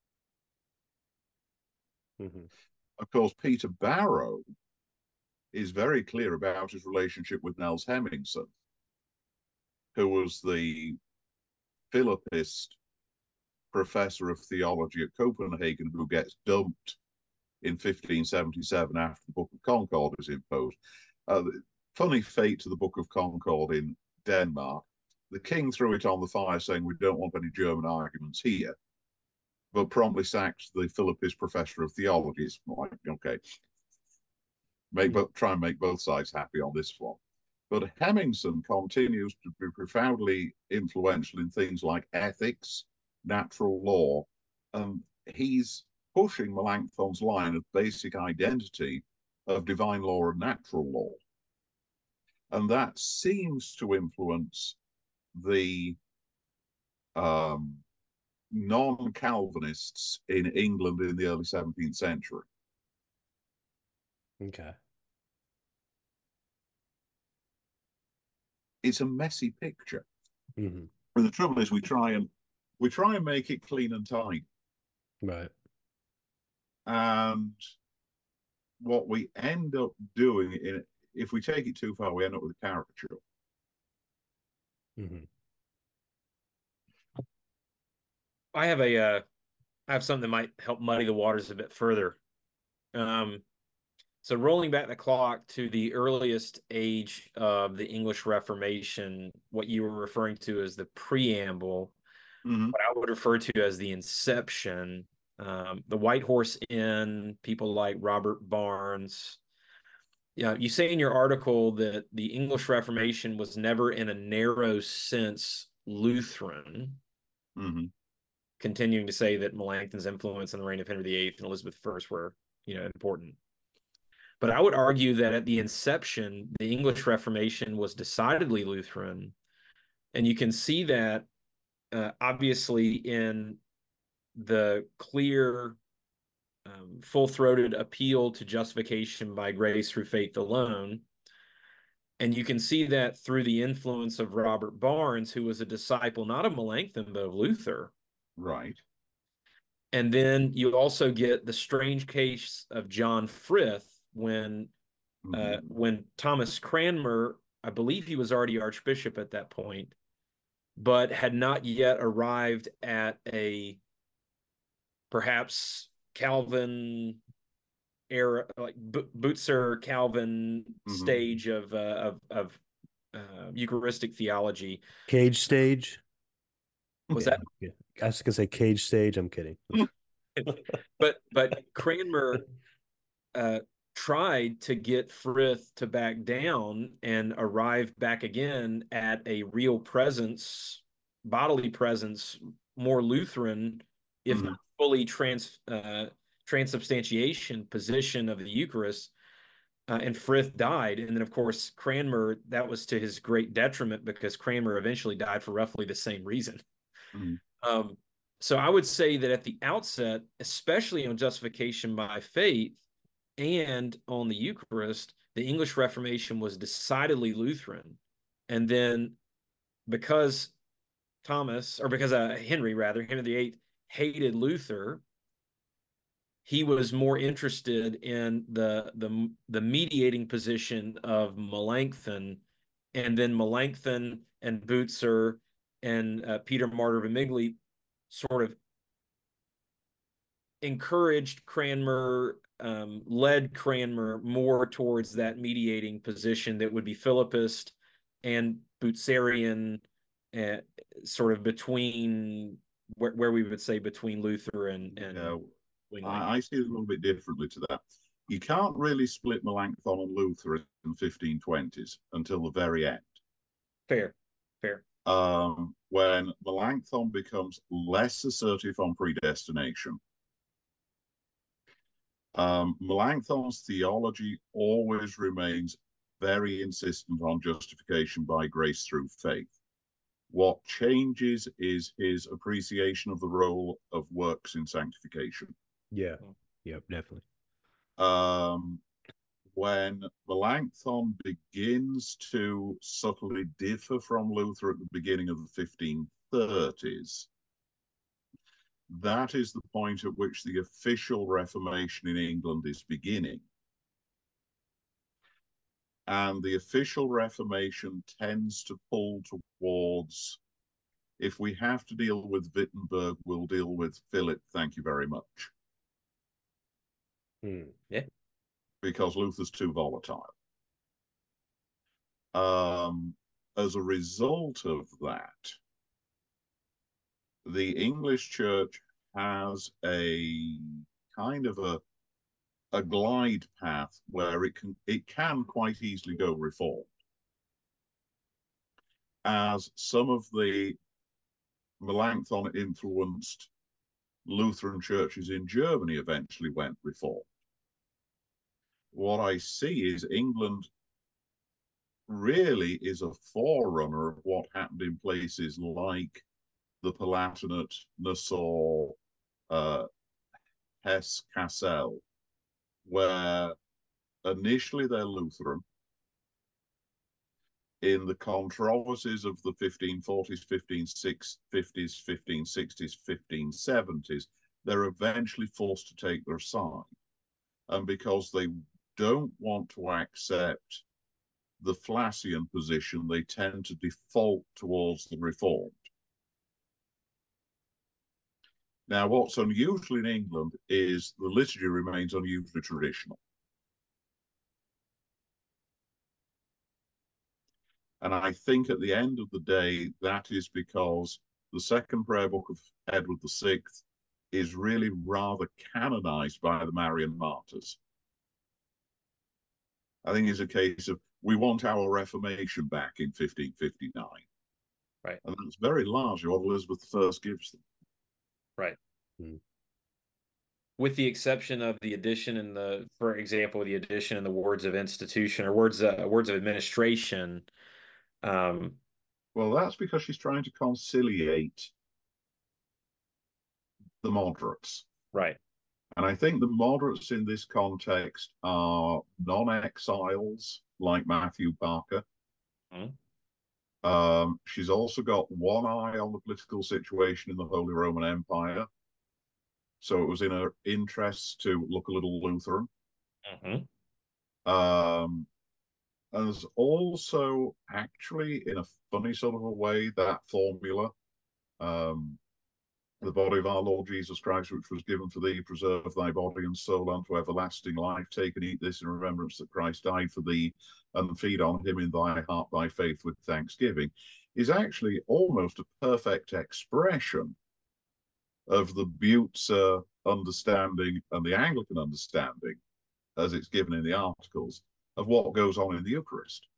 Mhm. Of course, Peter Barrow is very clear about his relationship with Nels Hemmingson, who was the Philippist professor of theology at Copenhagen who gets dumped in 1577 after the Book of Concord is imposed. Funny fate to the Book of Concord in Denmark. The king threw it on the fire saying, we don't want any German arguments here, but promptly sacked the Philippist professor of theology. It's like, okay, try and make both sides happy on this one. But Hemmingson continues to be profoundly influential in things like ethics, natural law, and he's pushing Melanchthon's line of basic identity of divine law and natural law. And that seems to influence the non-Calvinists in England in the early 17th century. Okay. It's a messy picture. Mm-hmm. And the trouble is we try and make it clean and tidy. Right. And what we end up doing, if we take it too far, we end up with a caricature. Mm-hmm. I have something that might help muddy the waters a bit further. So rolling back the clock to the earliest age of the English Reformation, what you were referring to as the preamble, what I would refer to as the inception, the White Horse Inn, people like Robert Barnes. Yeah, you say in your article that the English Reformation was never in a narrow sense Lutheran. Mm-hmm. Continuing to say that Melanchthon's influence in the reign of Henry VIII and Elizabeth I were, important. But I would argue that at the inception, the English Reformation was decidedly Lutheran. And you can see that obviously in the clear, full-throated appeal to justification by grace through faith alone. And you can see that through the influence of Robert Barnes, who was a disciple not of Melanchthon, but of Luther. Right. And then you also get the strange case of John Frith when Thomas Cranmer, I believe he was already archbishop at that point, but had not yet arrived at a perhaps Calvin era, like Butzer Calvin stage of Eucharistic theology. Cage stage. Was Yeah. that? Yeah. I was gonna say cage stage. I'm kidding. but Cranmer tried to get Frith to back down and arrive back again at a real presence, bodily presence, more Lutheran, if not fully transubstantiation position of the Eucharist. And Frith died. And then, of course, Cranmer, that was to his great detriment because Cranmer eventually died for roughly the same reason. So I would say that at the outset, especially on justification by faith and on the Eucharist, the English Reformation was decidedly Lutheran. And then because Henry VIII hated Luther, he was more interested in the mediating position of Melanchthon, and then Melanchthon and Butzer and Peter Martyr Vermigli sort of encouraged Cranmer, led Cranmer more towards that mediating position that would be Philippist and Butzerian, sort of between where we would say between Luther and I see it a little bit differently to that. You can't really split Melanchthon and Luther in the 1520s until the very end. Fair. When Melanchthon becomes less assertive on predestination, Melanchthon's theology always remains very insistent on justification by grace through faith. What changes is his appreciation of the role of works in sanctification. Yeah. Yep, definitely. When Melanchthon begins to subtly differ from Luther at the beginning of the 1530s, that is the point at which the official Reformation in England is beginning. And the official Reformation tends to pull towards, if we have to deal with Wittenberg, we'll deal with Philip, thank you very much. Yeah. Because Luther's too volatile. As a result of that, the English church has a kind of a glide path where it can quite easily go reformed, as some of the Melanchthon influenced Lutheran churches in Germany eventually went reformed. What I see is England really is a forerunner of what happened in places like the Palatinate, Nassau, Hesse, Kassel, where initially they're Lutheran. In the controversies of the 1540s, 1550s, 1560s, 1570s, they're eventually forced to take their side. And because they don't want to accept the Flacian position, they tend to default towards the Reformed. Now, what's unusual in England is the liturgy remains unusually traditional. And I think at the end of the day, that is because the second prayer book of Edward VI is really rather canonized by the Marian martyrs. I think it's a case of, we want our Reformation back in 1559. Right. And that's very largely what Elizabeth I gives them. Right. With the exception of the addition in the, for example, the addition in the words of institution or words of administration. Well, that's because she's trying to conciliate the moderates. Right. And I think the moderates in this context are non-exiles like Matthew Parker. She's also got one eye on the political situation in the Holy Roman Empire. So it was in her interest to look a little Lutheran. And there's also, actually, in a funny sort of a way, that formula, the body of our Lord Jesus Christ, which was given for thee, preserve thy body and soul unto everlasting life. Take and eat this in remembrance that Christ died for thee, and feed on him in thy heart by faith with thanksgiving, is actually almost a perfect expression of the Butzer understanding and the Anglican understanding, as it's given in the articles, of what goes on in the Eucharist.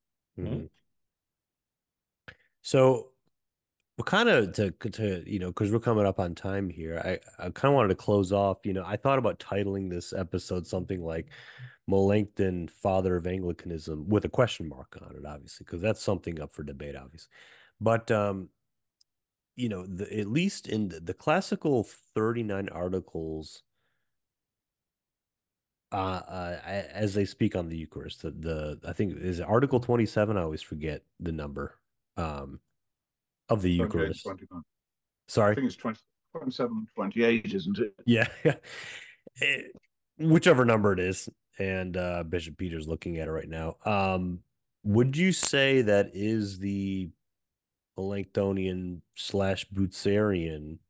So we're kind of to because we're coming up on time here. I kind of wanted to close off. I thought about titling this episode something like Melanchthon, Father of Anglicanism, with a question mark on it, obviously, because that's something up for debate, obviously. But at least in the classical 39 articles, as they speak on the Eucharist, I think is Article 27. I always forget the number of the Eucharist. 29. Sorry, I think it's 27, 28, isn't it? Yeah. Whichever number it is, and Bishop Peter's looking at it right now. Would you say that is the Melanchthonian / Butzerian?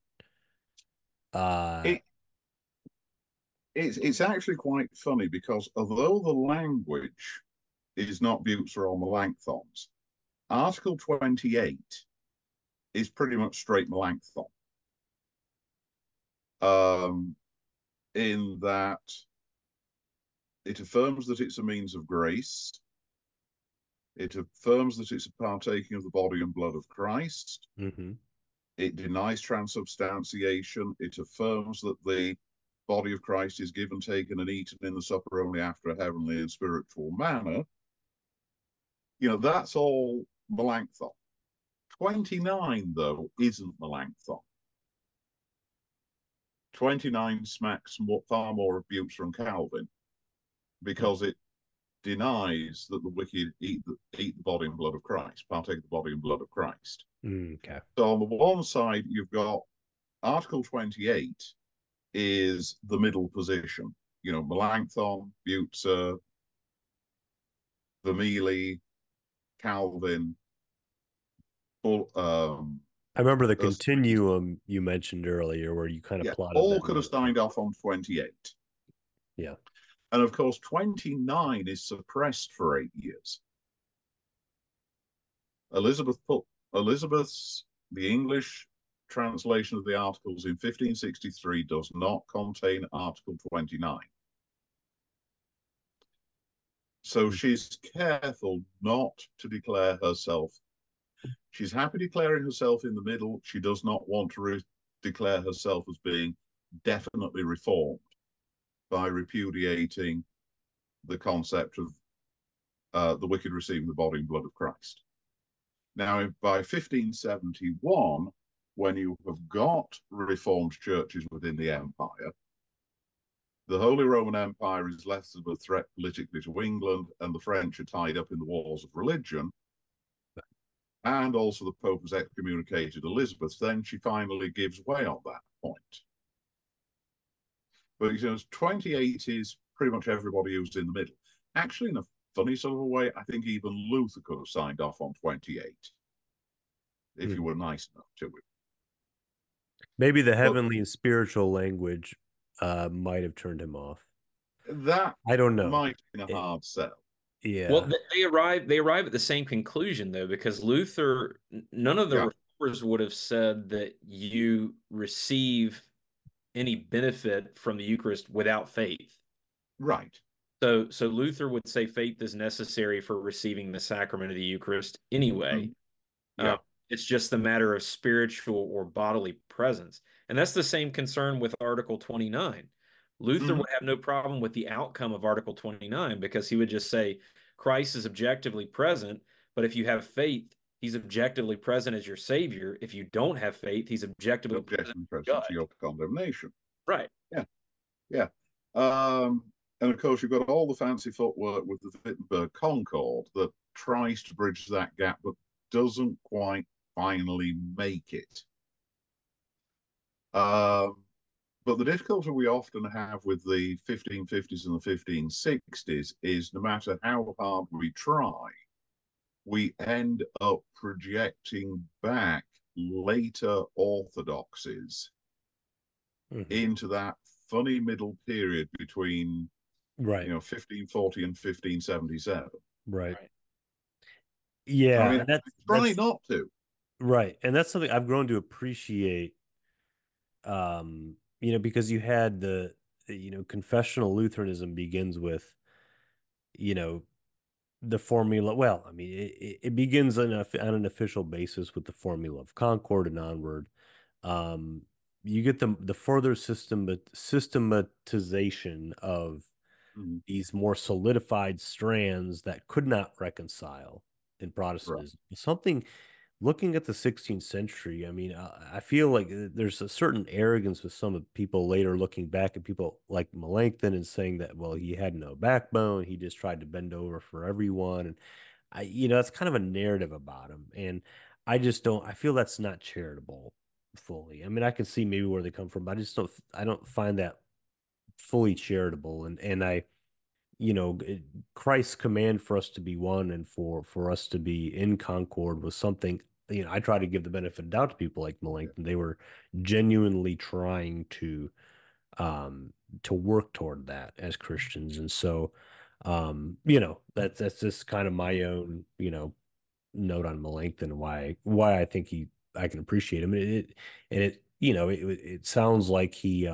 It's actually quite funny because although the language is not Butzer or Melanchthon's, Article 28 is pretty much straight Melanchthon. In that it affirms that it's a means of grace. It affirms that it's a partaking of the body and blood of Christ. It denies transubstantiation. It affirms that the body of Christ is given, taken, and eaten in the supper only after a heavenly and spiritual manner. That's all Melanchthon. 29, though, isn't Melanchthon. 29 smacks far more of Butzer and Calvin, because it denies that the wicked eat the body and blood of Christ, partake of the body and blood of Christ. Okay. So on the one side, you've got Article 28 is the middle position. You know, Melanchthon, Butzer, Vermigli, Calvin, I remember the continuum you mentioned earlier where you kind of plotted all that could have signed off on 28. Yeah. And of course, 29 is suppressed for 8 years. Elizabeth's, the English translation of the articles in 1563 does not contain Article 29. So she's careful not to declare herself. She's happy declaring herself in the middle. She does not want to declare herself as being definitely reformed by repudiating the concept of the wicked receiving the body and blood of Christ. Now, by 1571, when you have got reformed churches within the empire, the Holy Roman Empire is less of a threat politically to England, and the French are tied up in the wars of religion. And also the Pope has excommunicated Elizabeth. Then she finally gives way on that point. But you know, 28 is pretty much everybody who's in the middle. Actually, in a funny sort of a way, I think even Luther could have signed off on 28 if you were nice enough to him. Maybe the heavenly and spiritual language might have turned him off. That I don't know. Might have been a hard sell. Yeah. Well, they arrive at the same conclusion though, because Luther, none of the reformers would have said that you receive any benefit from the Eucharist without faith. Right. So Luther would say faith is necessary for receiving the sacrament of the Eucharist anyway. Yeah. It's just a matter of spiritual or bodily presence. And that's the same concern with Article 29. Luther would have no problem with the outcome of Article 29 because he would just say Christ is objectively present, but if you have faith, he's objectively present as your savior. If you don't have faith, he's objectively present to your condemnation. Right. Yeah. And of course, you've got all the fancy footwork with the Wittenberg Concord that tries to bridge that gap, but doesn't quite finally make it. But the difficulty we often have with the 1550s and the 1560s is no matter how hard we try, we end up projecting back later orthodoxies into that funny middle period between 1540 and 1577. Right. Yeah. I mean, that's try not to. Right. And that's something I've grown to appreciate. Because you had the confessional Lutheranism begins with, the formula. Well, I mean, it begins on an official basis with the formula of Concord and onward. You get the further systematization of these more solidified strands that could not reconcile in Protestantism. Right. Something. Looking at the 16th century, I mean, I feel like there's a certain arrogance with some of people later looking back at people like Melanchthon and saying that, well, he had no backbone. He just tried to bend over for everyone. And that's kind of a narrative about him. And I feel that's not charitable fully. I mean, I can see maybe where they come from, but I don't find that fully charitable. And Christ's command for us to be one and for us to be in concord was something, I try to give the benefit of doubt to people like Melanchthon. They were genuinely trying to work toward that as Christians. And so, that's just kind of my own, note on Melanchthon and why I think I can appreciate him. It sounds like he,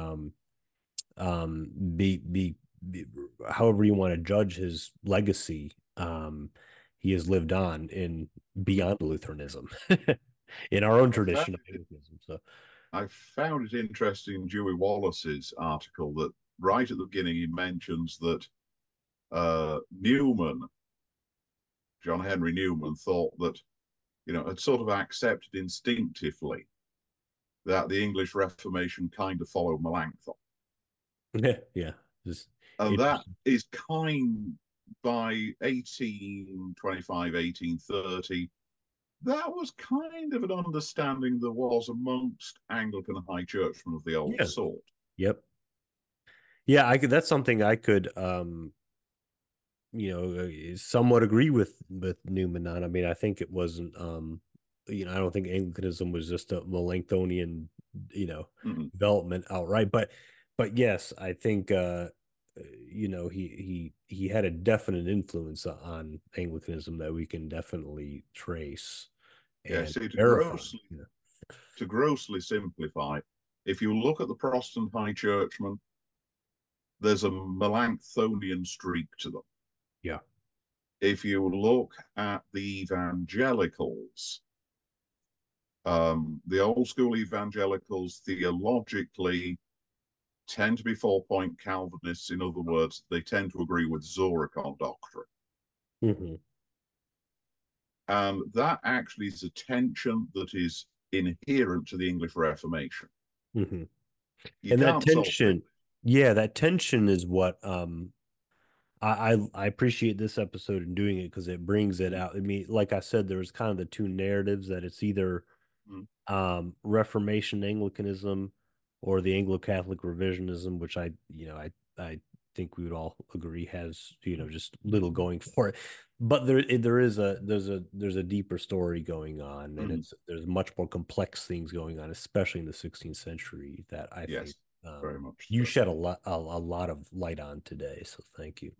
however you want to judge his legacy, he has lived on in beyond Lutheranism in our own tradition of Lutheranism. So I found it interesting, Dewey Wallace's article, that right at the beginning he mentions that Newman, John Henry Newman, thought that, had sort of accepted instinctively that the English Reformation kind of followed Melanchthon. Yeah. And that is by 1825, 1830, that was kind of an understanding there was amongst Anglican high churchmen of the old Yeah. sort. Yep. Yeah, I could. That's something I could, somewhat agree with Newman on. I mean, I think it wasn't, I don't think Anglicanism was just a Melanchthonian, Mm. development outright. But yes, I think, he had a definite influence on Anglicanism that we can definitely trace Yeah, and see, verify. to grossly simplify, if you look at the Protestant high churchmen, there's a Melanchthonian streak to them. Yeah. If you look at the evangelicals, the old school evangelicals theologically tend to be 4-point Calvinists. In other words, they tend to agree with Zoricon doctrine. Mm-hmm. And that actually is a tension that is inherent to the English Reformation. Mm-hmm. You And that can't solve it. tension, yeah, that tension is what I appreciate this episode and doing it because it brings it out. I mean, like I said, there's kind of the two narratives that it's either Reformation Anglicanism or the Anglo-Catholic revisionism, which I think we would all agree has, just little going for it. But there's a deeper story going on, and there's much more complex things going on, especially in the 16th century, that I Yes, think very much you so. shed a lot of light on today. So thank you.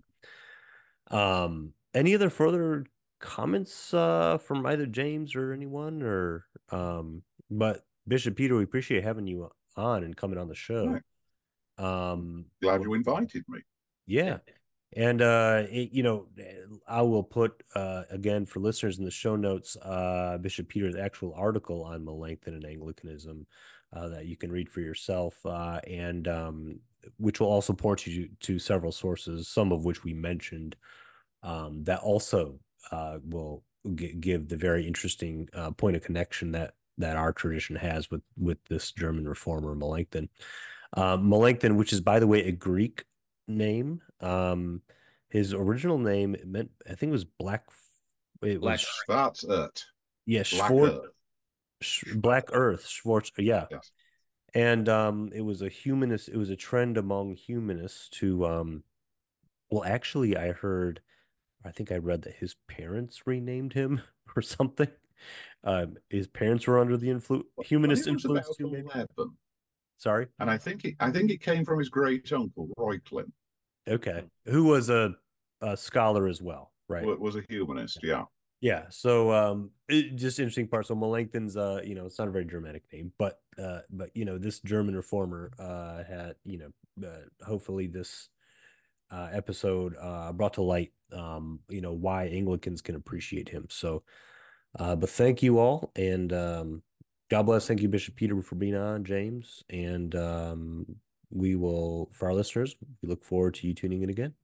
Any other further comments from either James or anyone, or but Bishop Peter, we appreciate having you on and coming on the show. Glad well, you invited me. Yeah. And I will put again for listeners in the show notes Bishop Peter's actual article on Melanchthon and Anglicanism that you can read for yourself, and which will also point you to several sources, some of which we mentioned, that also will give the very interesting point of connection that our tradition has with this German reformer Melanchthon. Melanchthon, which is, by the way, a Greek name. His original name meant, I think, it was Black. It Black was Earth. That's it. yeah, Black Earth. Black Earth, Schwartz. Yeah, Yes. and it was a humanist. It was a trend among humanists to well, actually, I think I read that his parents renamed him or something. His parents were under the Well, humanist he was influence about too, maybe. 11, Sorry. and I think it came from his great uncle Reuchlin. Okay. Who was a scholar as well, right? Was a humanist. Yeah. Yeah. So just interesting part. So Melanchthon's it's not a very Germanic name, but this German reformer had, hopefully this episode brought to light why Anglicans can appreciate him. So but thank you all, and God bless. Thank you, Bishop Peter, for being on, James, and we will, for our listeners, we look forward to you tuning in again.